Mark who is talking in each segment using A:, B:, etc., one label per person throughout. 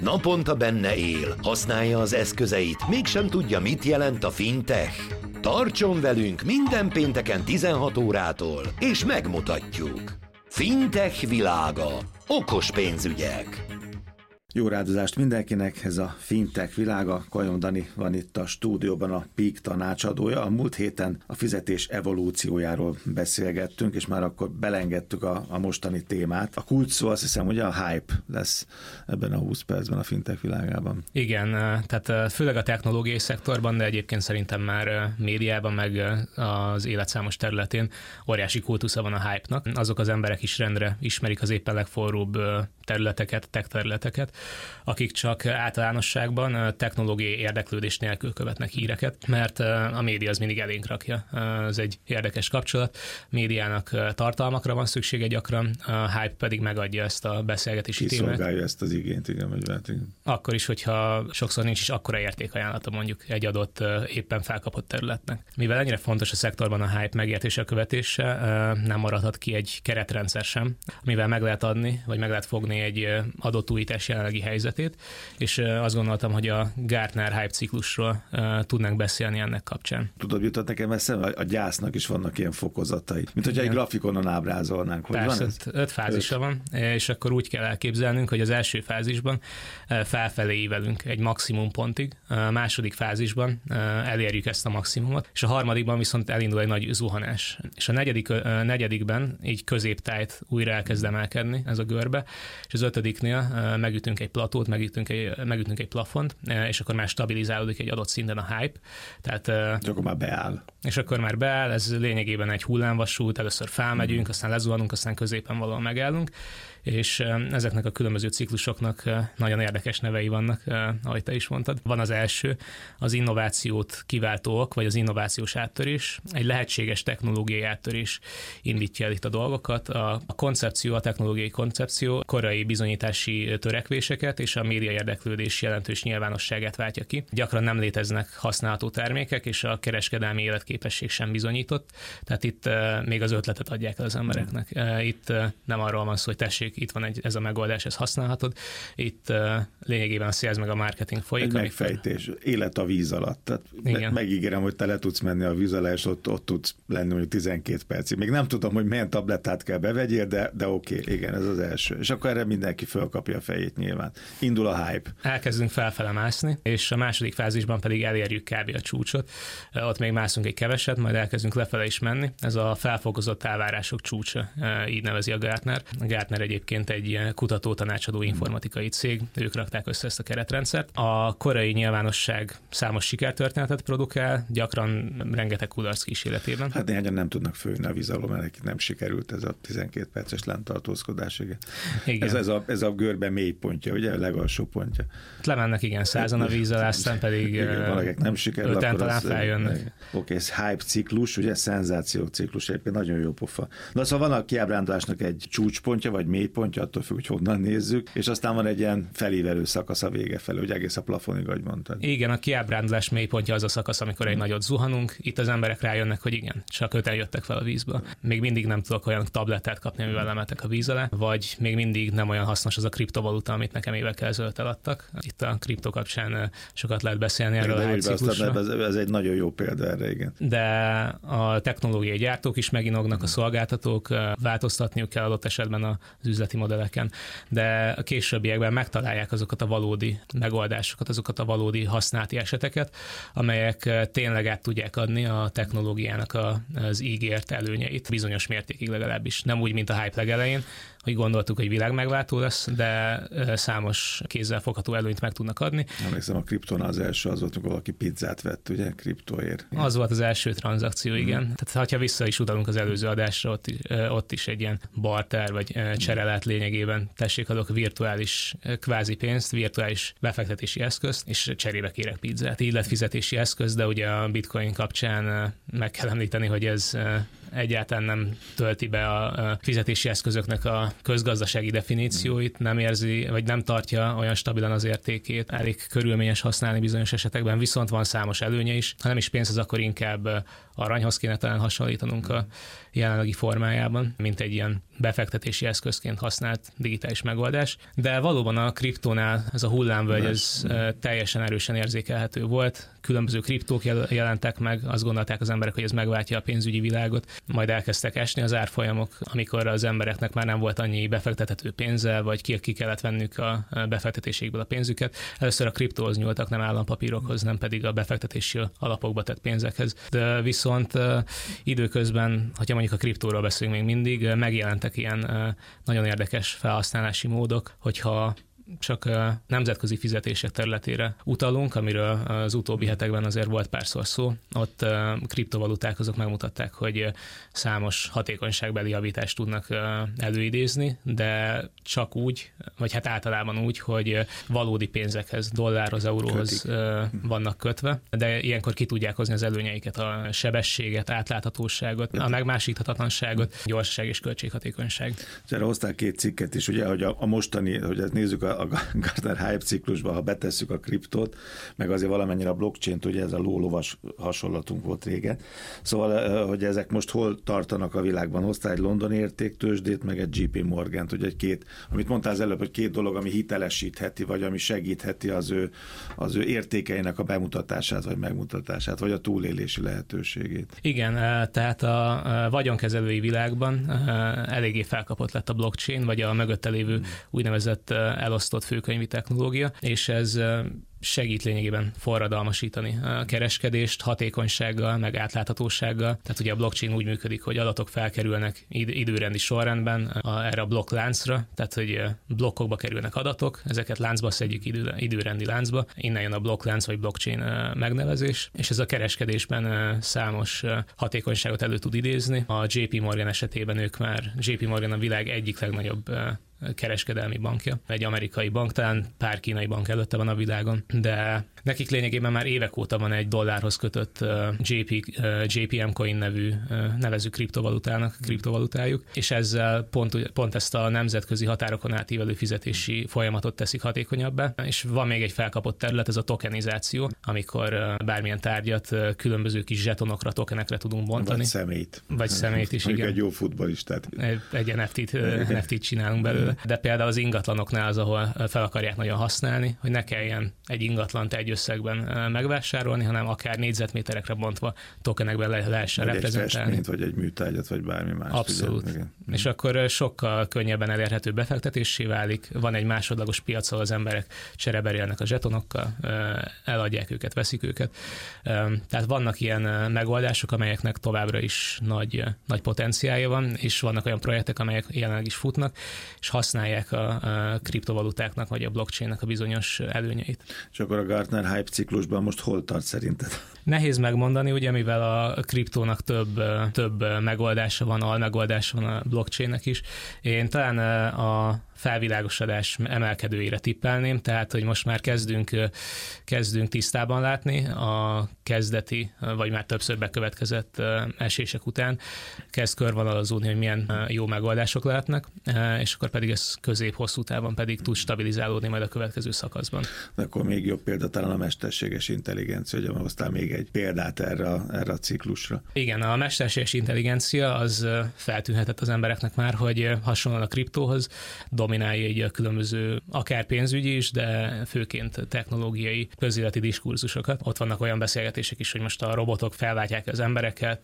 A: Naponta benne él, használja az eszközeit, mégsem tudja, mit jelent a fintech. Tartson velünk minden pénteken 16 órától, és megmutatjuk. Fintech világa. Okos pénzügyek.
B: Jó rádozást mindenkinek, ez a Fintech világa. Kajón Dani van itt a stúdióban, a Peak tanácsadója. A múlt héten a fizetés evolúciójáról beszélgettünk, és már akkor belengedtük a mostani témát. A kulcs szó, azt hiszem, ugye a hype lesz ebben a 20 percben a Fintech világában.
C: Igen, tehát főleg a technológiai szektorban, de egyébként szerintem már médiában, meg az élet számos területén óriási kultusza van a hype-nak. Azok az emberek is rendre ismerik az éppen legforróbb területeket, tech területeket, akik csak általánosságban technológiai érdeklődés nélkül követnek híreket, mert a média az mindig elénk rakja. Ez egy érdekes kapcsolat. Médiának tartalmakra van szüksége gyakran, a hype pedig megadja ezt a beszélgetési témát.
B: Kiszolgálja ezt az igényt, igen.
C: Akkor is, hogyha sokszor nincs is akkora értékajánlata mondjuk egy adott éppen felkapott területnek. Mivel ennyire fontos a szektorban a hype megértése, követése, nem maradhat ki egy keretrendszer sem, amivel meg lehet adni, vagy meg lehet fogni egy adott újítás jelenlegi helyzetét, és azt gondoltam, hogy a Gartner hype ciklusról tudnánk beszélni ennek kapcsán.
B: Tudod, jutott nekem eszembe, a gyásznak is vannak ilyen fokozatai, mint hogyha egy grafikonon ábrázolnánk. Hogy
C: persze,
B: van
C: 5 fázisa van, és akkor úgy kell elképzelnünk, hogy az első fázisban felfelé ívelünk egy maximum pontig, a második fázisban elérjük ezt a maximumot, és a harmadikban viszont elindul egy nagy zuhanás. És a negyedikben így középtájt újra elkezd emelkedni ez a görbe, és az ötödiknél megütünk egy platót, megütünk egy plafont, és akkor már stabilizálódik egy adott szinten a hype. Tehát,
B: és akkor már beáll.
C: És akkor már beáll, ez lényegében egy hullámvasút, először felmegyünk, aztán lezuhanunk, aztán középen valahol megállunk, és ezeknek a különböző ciklusoknak nagyon érdekes nevei vannak, ahogy te is mondtad. Van az első, az innovációt kiváltóak, vagy az innovációs áttörés. Egy lehetséges technológiai áttörés indítja el itt a dolgokat. A koncepció, a technológiai koncepció korai bizonyítási törekvéseket és a média érdeklődés jelentős nyilvánosságát váltja ki. Gyakran nem léteznek használható termékek, és a kereskedelmi életképesség sem bizonyított. Tehát itt még az ötletet adják el az embereknek. Itt nem arról van szó, hogy tessék, itt van ez a megoldás, ezt használhatod. Itt lényegében a sales meg a marketing folyik.
B: Egy megfejtés, élet a víz alatt. Tehát megígérem, hogy te le tudsz menni a víz alá, és ott tudsz lenni mondjuk 12 percig. Még nem tudom, hogy milyen tablettát kell bevegyél, de oké, igen, ez az első. És akkor erre mindenki fölkapja a fejét nyilván. Indul a hype.
C: Elkezdünk felfele mászni, és a második fázisban pedig elérjük kb. A csúcsot. Ott még mászunk egy keveset, majd elkezdünk lefele is menni. Ez a felfokozott elvárások csúcsa, így nevezi a Gartner. A Gartner egyébként egy kutató-tanácsadó informatikai cég, ők rakták össze ezt a keretrendszert. A korai nyilvánosság számos sikertörténetet produkál, gyakran rengeteg kudarc kísérletében.
B: Hát néhányan nem tudnak főjönni a víz alól, mert nekik nem sikerült ez a 12 perces lenntartózkodás. Igen. Ez a görbe mély pontja, ugye a legalsó pontja.
C: Lemennek, igen, 100-an a víz alá, aztán pedig
B: igen, nem sikerül,
C: öten talán feljönnek.
B: Oké, ez hype ciklus, ugye szenzáció ciklus, egyébként nagyon jó pofa. Na szóval van a kiábrándulásnak egy csúcspontja, vagy mélypontja, attól függ, hogy honnan nézzük, és aztán van egy ilyen felívelő szakasz a vége felé, ugye egész a plafonig, ahogy mondtad.
C: Igen, a kiábrándulás mélypontja az a szakasz, amikor egy nagyot zuhanunk, itt az emberek rájönnek, hogy igen, csak 5-en jöttek fel a vízből. Még mindig nem tudok olyan tablettát kapni, amivel lemetek a víz alá, vagy még mindig nem olyan hasznos az a kriptovaluta, amit nekem évekkel ezelőtt eladtak. Itt a kripto kapcsán sokat lehet beszélni erről a ciklusról.
B: Ez egy nagyon jó példa erre, igen.
C: De a technológiai gyártók is meginognak, a szolgáltatók, változtatniuk kell adott esetben az üzleti modelleken, de a későbbiekben megtalálják azokat a valódi megoldásokat, azokat a valódi használati eseteket, amelyek tényleg át tudják adni a technológiának az ígért előnyeit, bizonyos mértékig legalábbis. Nem úgy, mint a hype legelején, hogy gondoltuk, hogy világmegváltó lesz, de számos kézzelfogható előnyt meg tudnak adni.
B: Emlékszem, a kriptonál az első az volt, amikor valaki pizzát vett, ugye, kriptóért.
C: Az volt az első tranzakció, igen. Tehát ha vissza is utalunk az előző adásra, ott is egy ilyen barter vagy cserelet lényegében, tessék, adok virtuális kvázi pénzt, virtuális befektetési eszközt, és cserébe kérek pizzát. Így lett fizetési eszköz, de ugye a bitcoin kapcsán meg kell említeni, hogy ez egyáltalán nem tölti be a fizetési eszközöknek a közgazdasági definícióit, nem érzi, vagy nem tartja olyan stabilan az értékét, elég körülményes használni bizonyos esetekben, viszont van számos előnye is. Ha nem is pénz, az akkor inkább aranyhoz kéne talán hasonlítanunk a jelenlegi formájában, mint egy ilyen befektetési eszközként használt digitális megoldás, de valóban a kriptónál ez a hullámvölgy ez teljesen erősen érzékelhető volt. Különböző kriptók jelentek meg, azt gondolták az emberek, hogy ez megváltja a pénzügyi világot, majd elkezdtek esni az árfolyamok, amikor az embereknek már nem volt annyi befektethető pénze, vagy ki kellett vennük a befektetésékből a pénzüket. Először a kriptóhoz nyúltak, nem állampapírokhoz, nem pedig a befektetési alapokba tett pénzekhez. De viszont időközben, hogyha mondjuk a kriptóról beszélünk még mindig, megjelentek ilyen nagyon érdekes felhasználási módok, hogyha csak nemzetközi fizetések területére utalunk, amiről az utóbbi hetekben azért volt párszor szó. Ott kriptovaluták azok megmutatták, hogy számos hatékonyságbeli javítást tudnak előidézni, de csak úgy, vagy hát általában úgy, hogy valódi pénzekhez, dollárhoz, euróhoz vannak kötve, de ilyenkor ki tudják hozni az előnyeiket, a sebességet, átláthatóságot, a megmásíthatatlanságot, gyorsaság és költséghatékonyság.
B: Erre hozták 2 cikket is, ugye, hogy a mostani, hogy ezt nézzük a Gartner Hype ciklusban, ha betesszük a kriptót, meg azért valamennyire a blockchain-t, ugye ez a lólovas hasonlatunk volt régen. Szóval, hogy ezek most hol tartanak a világban. Hoztál egy londoni értéktőzsdét, meg egy JP Morgant, ugye egy amit mondtál az előbb, hogy 2 dolog, ami hitelesítheti, vagy ami segítheti az ő értékeinek a bemutatását, vagy megmutatását, vagy a túlélési lehetőségét.
C: Igen, tehát a vagyonkezelői világban eléggé felkapott lett a blockchain, vagy a mögötte lévő úgynevezett elosztott főkönyvi technológia, és ez segít lényegében forradalmasítani a kereskedést hatékonysággal, meg átláthatósággal. Tehát ugye a blockchain úgy működik, hogy adatok felkerülnek időrendi sorrendben erre a blokkláncra, tehát hogy blokkokba kerülnek adatok, ezeket láncba szedjük időrendi láncba, innen jön a blokklánc vagy blockchain megnevezés, és ez a kereskedésben számos hatékonyságot elő tud idézni. A JP Morgan esetében JP Morgan a világ egyik legnagyobb kereskedelmi bankja. Egy amerikai bank, talán pár kínai bank előtte van a világon, de nekik lényegében már évek óta van egy dollárhoz kötött JPM Coin nevező kriptovalutájuk, és ezzel pont ezt a nemzetközi határokon átívelő fizetési folyamatot teszik hatékonyabbá, és van még egy felkapott terület, ez a tokenizáció, amikor bármilyen tárgyat különböző kis zsetonokra, tokenekre tudunk bontani. Vagy személyt is, igen.
B: Egy jó futballistát.
C: Egy NFT-t csinálunk belőle. De például az ingatlanoknál az, ahol fel akarják nagyon használni, hogy ne kelljen egy ingatlant egy összegben megvásárolni, hanem akár négyzetméterekre bontva tokenekben lehessen reprezentálni.
B: Egy festményt, vagy egy műtárgyat, vagy bármi más.
C: Abszolút. És akkor sokkal könnyebben elérhető befektetésé válik. Van egy másodlagos piac, ahol az emberek csereberélnek a zsetonokkal, eladják őket, veszik őket. Tehát vannak ilyen megoldások, amelyeknek továbbra is nagy potenciálja van, és vannak olyan projektek, amelyek jelenleg is futnak, és használják a kriptovalutáknak vagy a blockchainnek a bizonyos előnyeit.
B: És akkor a Gartner Hype ciklusban most hol tart szerinted?
C: Nehéz megmondani, ugye, mivel a kriptónak több megoldása van, almegoldása van a blockchainnek is. Én talán a felvilágosodás emelkedőire tippelném, tehát, hogy most már kezdünk tisztában látni a kezdeti, vagy már többször bekövetkezett esések után, kezd körvonalazódni, hogy milyen jó megoldások lehetnek, és akkor pedig ez közép-hosszú távon pedig tud stabilizálódni majd a következő szakaszban.
B: De akkor még jobb példa talán a mesterséges intelligencia, hogy hoztál még egy példát erre a ciklusra.
C: Igen, a mesterséges intelligencia az feltűnhetett az embereknek már, hogy hasonlóan a kriptóhoz dominálja így a különböző, akár pénzügyi is, de főként technológiai, közéleti diskurzusokat. Ott vannak olyan beszélgetések is, hogy most a robotok felváltják az embereket.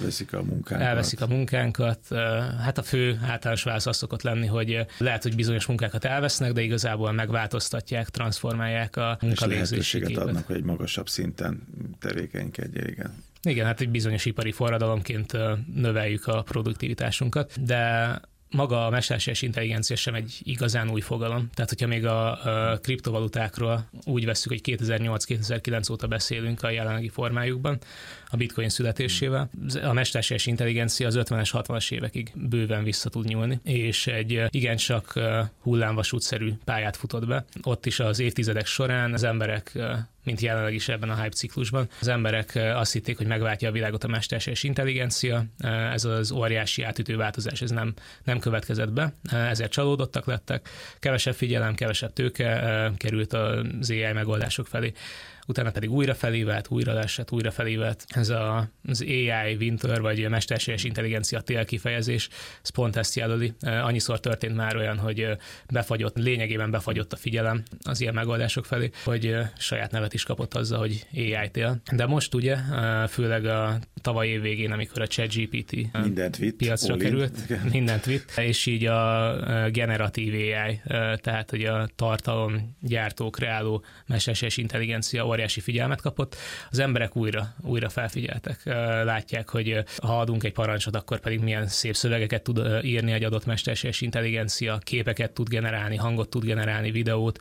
C: Elveszik a munkánkat. Hát a fő általános válasz az szokott lenni, hogy lehet, hogy bizonyos munkákat elvesznek, de igazából megváltoztatják, transformálják a munkavégzési képet.
B: Adnak, hogy egy magasabb szinten tevékenykedjen, igen.
C: Igen, hát egy bizonyos ipari forradalomként növeljük a produktivitásunkat, de maga a mesterséges intelligencia sem egy igazán új fogalom. Tehát, hogyha még a kriptovalutákról úgy vesszük, hogy 2008-2009 óta beszélünk a jelenlegi formájukban, a bitcoin születésével, a mesterséges intelligencia az 50-es, 60-as évekig bőven vissza tud nyúlni, és egy igencsak hullámvasútszerű pályát futott be. Ott is az évtizedek során az emberek mint jelenleg is ebben a hype ciklusban. Az emberek azt hitték, hogy megváltja a világot a mesterséges intelligencia, ez az óriási átütő változás, ez nem következett be, ezért csalódottak lettek, kevesebb figyelem, kevesebb tőke került az AI megoldások felé. Utána pedig újra felívelt, újra leesett, újra felívelt. Ez az AI winter, vagy mesterséges intelligencia tél kifejezés, ez pont ezt jelöli. Annyiszor történt már olyan, hogy lényegében befagyott a figyelem az ilyen megoldások felé, hogy saját nevet is kapott azzal, hogy AI tél. De most ugye, főleg a tavaly év végén, amikor a ChatGPT piacra került, mindent vitt, és így a generatív AI, tehát hogy a tartalomgyártó, kreáló mesterséges intelligencia óriási figyelmet kapott, az emberek újra felfigyeltek. Látják, hogy ha adunk egy parancsot, akkor pedig milyen szép szövegeket tud írni egy adott mesterséges intelligencia, képeket tud generálni, hangot tud generálni, videót,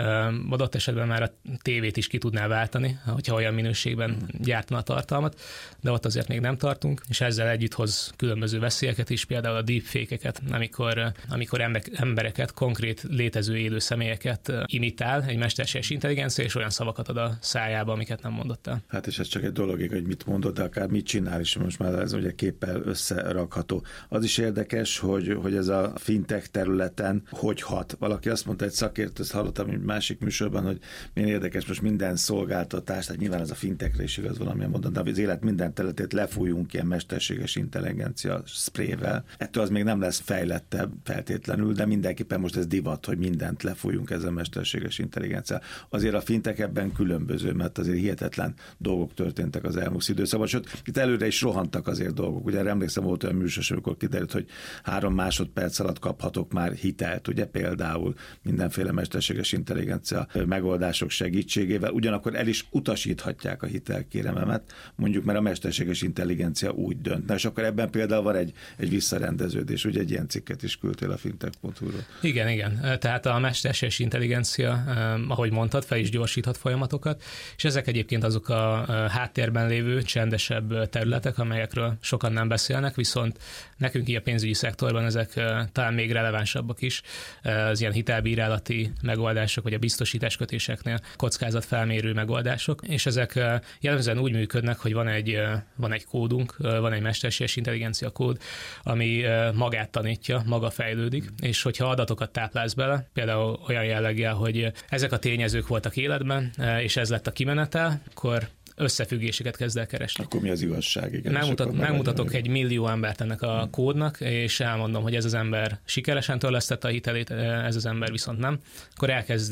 C: adott esetben már a tévét is ki tudná váltani, hogyha olyan minőségben gyártana a tartalmat, de ott azért még nem tartunk, és ezzel együtt hoz különböző veszélyeket is, például a deepfake-eket, amikor embereket, konkrét létező élő személyeket imitál egy mesterséges intelligencia, és olyan szavakat ad a szájába, amiket nem mondott el.
B: Hát és ez csak egy dolog, hogy mit mondott, de akár mit csinál is, most már ez ugye képpel összerakható. Az is érdekes, hogy ez a fintech területen hogy hat. Valaki azt mondta, egy szakértő, ezt hallottam egy másik műsorban, hogy milyen érdekes, most minden szolgáltatás, tehát nyilván ez a fintechre is igaz valamilyen módon, de az élet minden területét lefújunk ilyen mesterséges intelligencia sprayvel. Ettől az még nem lesz fejlettebb feltétlenül, de mindenképpen most ez divat, hogy mindent lefújunk ezzel a mesterséges intelligencia. Azért a fintech ebben különböző, mert azért hihetetlen dolgok történtek az elmúlt időszakban, sőt, itt előre is rohantak azért dolgok. Ugye emlékszem, volt olyan műsor, amikor kiderült, hogy 3 másodperc alatt kaphatok már hitelt, ugye például mindenféle mesterséges intelligencia megoldások segítségével, ugyanakkor el is utasíthatják a hitelkérememet, mondjuk, mert a mesterséges intelligencia úgy dönt. Na, és akkor ebben például van egy visszarendeződés, ugye egy ilyen cikket is küldtél a fintech.hu-ról.
C: Igen. Tehát a mesterséges intelligencia, ahogy mondtad, fel is gyorsíthat folyamatokat, és ezek egyébként azok a háttérben lévő, csendesebb területek, amelyekről sokan nem beszélnek, viszont nekünk így a pénzügyi szektorban ezek talán még relevánsabbak is, az ilyen hitelbírálati megoldások, vagy a biztosításkötéseknél kockázatfelmérő megoldások, és ezek jellemzően úgy működnek, hogy van egy kódunk, van egy mesterséges intelligencia kód, ami magát tanítja, maga fejlődik, és hogyha adatokat táplálsz bele, például olyan jelleggel, hogy ezek a tényezők voltak életben, és ez lett a kimenetel, akkor összefüggéseket kezd el keresni.
B: Akkor mi az igazság? Igen,
C: megmutatok egy millió embert ennek a kódnak, és elmondom, hogy ez az ember sikeresen törlesztette a hitelét, ez az ember viszont nem. Akkor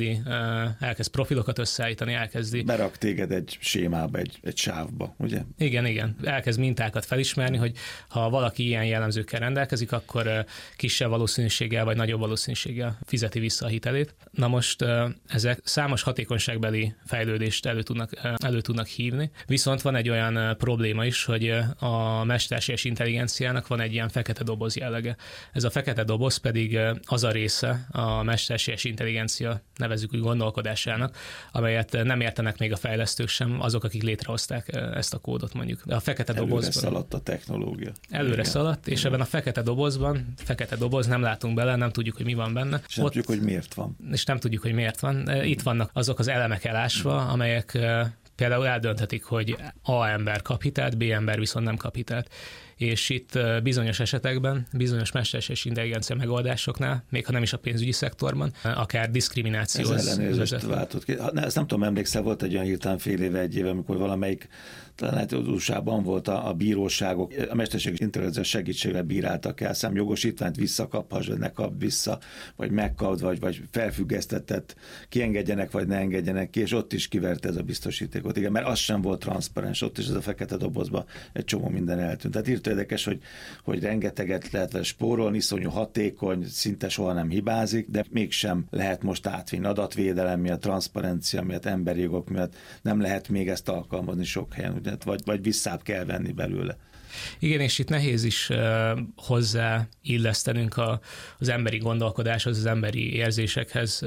C: elkezd profilokat összeállítani,
B: berak téged egy sémába, egy sávba, ugye?
C: Igen. Elkezd mintákat felismerni, hogy ha valaki ilyen jellemzőkkel rendelkezik, akkor kisebb valószínűséggel vagy nagyobb valószínűséggel fizeti vissza a hitelét. Na most ezek számos hatékonyságbeli fejlődést elő tudnak hívni. Viszont van egy olyan probléma is, hogy a mesterséges intelligenciának van egy ilyen fekete doboz jellege. Ez a fekete doboz pedig az a része a mesterséges intelligencia, nevezzük úgy, gondolkodásának, amelyet nem értenek még a fejlesztők sem, azok, akik létrehozták ezt a kódot mondjuk. De a fekete dobozban...
B: Előre szaladt a technológia.
C: Előre szaladt, és ebben a fekete doboz, nem látunk bele, nem tudjuk, hogy mi van benne.
B: És nem tudjuk, hogy miért van.
C: És nem tudjuk, hogy miért van. Itt vannak azok az elemek elásva, amelyek például eldönthetik, hogy A ember kap hitelt, B ember viszont nem kap hitelt. És itt bizonyos esetekben, bizonyos mesterséges intelligencia megoldásoknál, még ha nem is a pénzügyi szektorban, akár diszkriminációhoz
B: ellenőrzést váltott ki. Ezt nem tudom, emlékszel, volt egy olyan hirtelen fél éve, egy éve, amikor valamelyik, talán az USA-ban volt a bíróságok, a mesterséges intelligencia segítségével bíráltak el, jogosítványt visszakaphass, vagy ne kap vissza, vagy megkapd, vagy felfüggesztetett, kiengedjenek, vagy ne engedjenek ki, és ott is kiverte ez a biztosítékot. Igen, mert az sem volt transzparens, ott is ez a fekete dobozba egy csomó minden eltűnt. Tehát érdekes, hogy rengeteget lehet vele spórolni, iszonyú hatékony, szinte soha nem hibázik, de mégsem lehet most átvinni adatvédelem miatt, transzparencia miatt, emberi jogok miatt, nem lehet még ezt alkalmazni sok helyen, vagy visszább kell venni belőle.
C: Igen, és itt nehéz is hozzá illesztenünk az emberi gondolkodáshoz, az emberi érzésekhez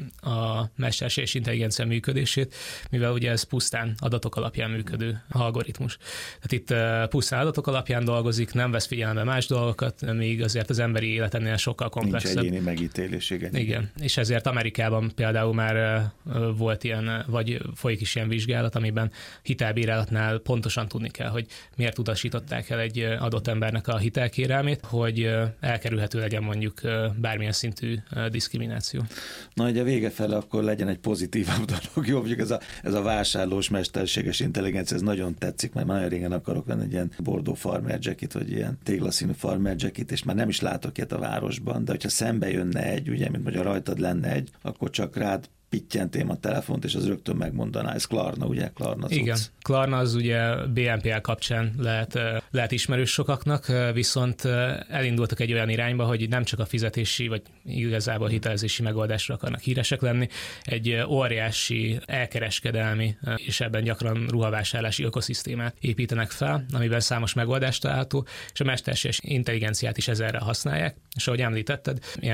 C: a mesterséges intelligencia működését, mivel ugye ez pusztán adatok alapján működő algoritmus. Tehát itt pusztán adatok alapján dolgozik, nem vesz figyelembe más dolgokat, míg azért az emberi élet ennél sokkal komplexebb.
B: Nincs egyéni megítélés,
C: Igen, és ezért Amerikában például már volt ilyen, vagy folyik is ilyen vizsgálat, amiben hitelbírálatnál pontosan tudni kell, hogy miért utasították el egy adott embernek a hitelkérelmét, hogy elkerülhető legyen mondjuk bármilyen szintű diszkrimináció.
B: Na, ugye vége fele akkor legyen egy pozitívabb dolog. Jó, mondjuk ez a vásárlós mesterséges intelligencia, ez nagyon tetszik, mert már nagyon régen akarok venni egy ilyen Bordeaux farmer jacket, vagy ilyen téglaszínű farmer jacket, és már nem is látok ilyet a városban, de hogyha szembe jönne egy, ugye, mint hogy rajtad lenne egy, akkor csak rád pittyentém a telefont, és az rögtön megmondaná. Ez Klarna, ugye? Klarna cucc.
C: Igen. Klarna az ugye BNPL kapcsán lehet ismerős sokaknak, viszont elindultak egy olyan irányba, hogy nem csak a fizetési, vagy igazából hitelezési megoldásra akarnak híresek lenni, egy óriási elkereskedelmi, és ebben gyakran ruhavásárlási ökoszisztémát építenek fel, amiben számos megoldást található, és a mesterséges intelligenciát is ezerre használják, és ahogy említetted, ilyen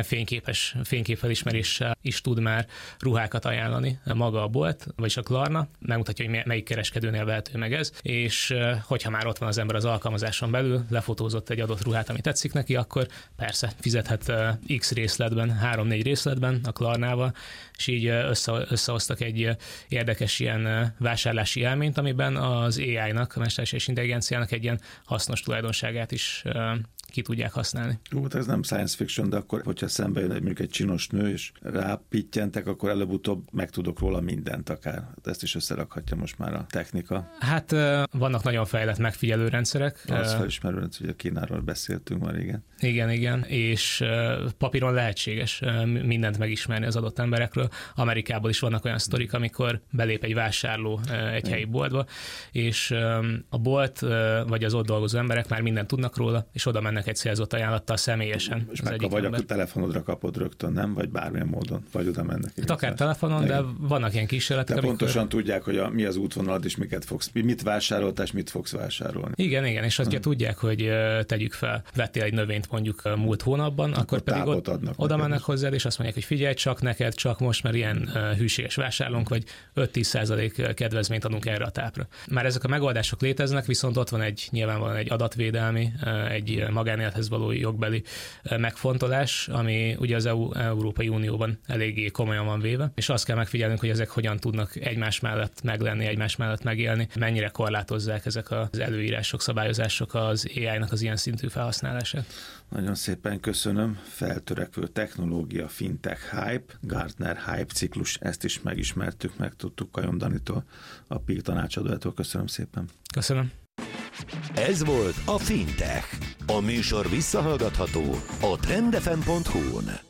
C: fényképfelismeréssel is tud már ruhákat ajánlani maga a bolt, vagyis a Klarna, megmutatja, hogy melyik kereskedőnél vehető meg ez, és hogyha már ott van az ember az alkalmazáson belül, lefotózott egy adott ruhát, ami tetszik neki, akkor persze fizethet X részletben, 3-4 részletben a Klarnával, és így összehoztak egy érdekes ilyen vásárlási élményt, amiben az AI-nak, a mesterséges intelligenciának egy ilyen hasznos tulajdonságát is ki tudják használni.
B: Ez nem science fiction, de akkor, hogyha szembe jön mondjuk egy csinos nő, és rápittyentek, akkor előbb-utóbb megtudok róla mindent akár. Ezt is összerakhatja most már a technika.
C: Hát vannak nagyon fejlett megfigyelő rendszerek.
B: Az felismerő rendszer, ugye Kínáról beszéltünk már régen.
C: Igen, és papíron lehetséges mindent megismerni az adott emberekről. Amerikában is vannak olyan sztorik, amikor belép egy vásárló egy helyi boltba, és a bolt vagy az ott dolgozó emberek már mindent tudnak róla, és oda mennek egy célzott ajánlattal személyesen.
B: És vagy akkor telefonodra kapod rögtön, nem? Vagy bármilyen módon, vagy oda mennek.
C: Hát akár telefonon, de vannak ilyen kísérletek.
B: De pontosan tudják, hogy mi az útvonalad, és mit vásároltál, és mit fogsz vásárolni.
C: Igen, és azt tudják, hogy tegyük fel, vettél egy növényt mondjuk múlt hónapban, akkor pedig oda mennek hozzád, és azt mondják, hogy figyelj, csak neked, csak most, mert ilyen hűséges vásárlónk, vagy 5-10% kedvezményt adunk erre a tápra. Már ezek a megoldások léteznek, viszont ott van nyilvánvalóan egy adatvédelmi, egy magánélethez való jogbeli megfontolás, ami ugye az Európai Unióban eléggé komolyan van véve, és azt kell megfigyelnünk, hogy ezek hogyan tudnak egymás mellett meglenni, egymás mellett megélni, mennyire korlátozzák ezek az előírások, szabályozások az AI-nak az ilyen szintű felhasználását.
B: Nagyon szépen köszönöm. Feltörekvő technológia, fintech hype, Gartner hype ciklus, ezt is megismertük, megtudtuk Kajom Danitól, a PIK tanácsadójától. Köszönöm szépen.
C: Köszönöm.
A: Ez volt a Fintech. A műsor visszahallgatható a trendfm.hu-n.